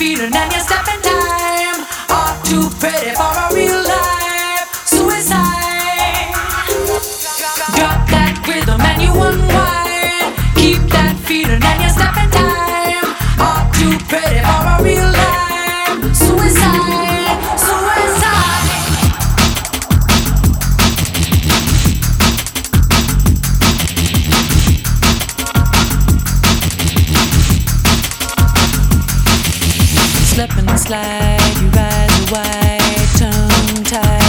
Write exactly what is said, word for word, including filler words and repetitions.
feeling and you're stepping time. All too pretty for a real life suicide. Drop that rhythm and you unwind. Keep that feeling and you're stepping time. All too pretty for a real life suicide. Suicide. Slip and slide, you rise a white tongue tied.